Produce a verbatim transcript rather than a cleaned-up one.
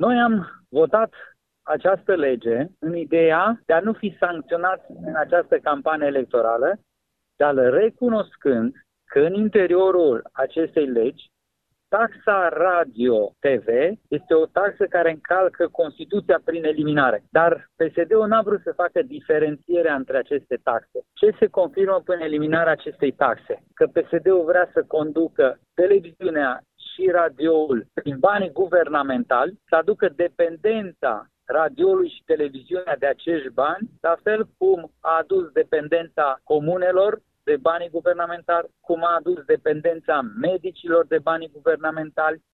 Noi am votat această lege în ideea de a nu fi sancționați în această campanie electorală, dar recunoscând că în interiorul acestei legi, taxa radio-T V este o taxă care încalcă Constituția prin eliminare. Dar P S D-ul n-a vrut să facă diferențierea între aceste taxe. Ce se confirmă prin eliminarea acestei taxe? Că P S D-ul vrea să conducă televiziunea și radioul prin banii guvernamentali, să aducă dependența radioului și televiziunea de acești bani, la fel cum a adus dependența comunelor de banii guvernamentali, cum a adus dependența medicilor de banii guvernamentali,